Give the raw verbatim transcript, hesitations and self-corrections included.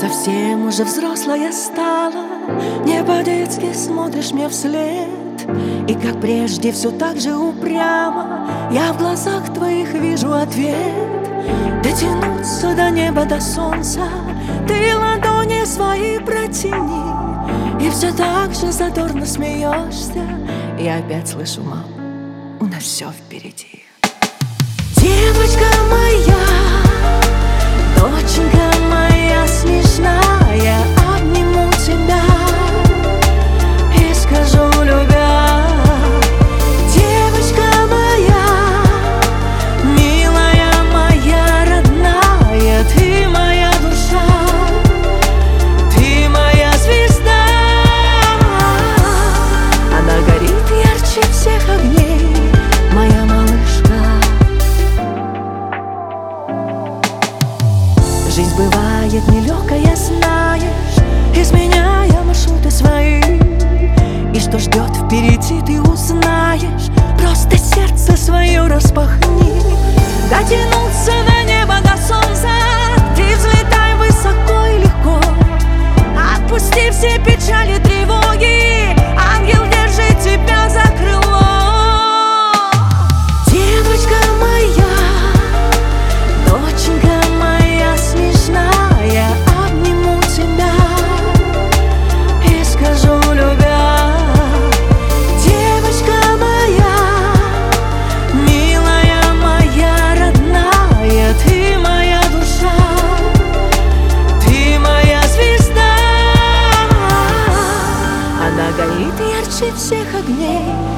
совсем уже взрослая стала, не по-детски смотришь мне вслед. И как прежде все так же упрямо я в глазах твоих вижу ответ. Дотянуться до неба, до солнца ты ладони свои протяни, и все так же задорно смеешься. И опять слышу: мам, у нас все впереди. Девочка моя, доченька моя смешная, обниму тебя и скажу, любя: девочка моя, милая моя родная, ты моя душа, ты моя звезда. Она горит ярче всех огней, моя малышка. Жизнь бывает нелегкая, знаешь, изменяя маршруты свои. И что ждет впереди, ты узнаешь. Просто сердце свое распахни. Дотянуться до неба, до солнца ты взлетай высоко и легко. Отпусти все печали, тревоги, ангел держит тебя за крыло. Девочка моя, доченька моя смешная, обниму тебя и скажу, любя: девочка моя, милая моя родная, ты моя душа, ты моя звезда. Она горит ярче всех огней,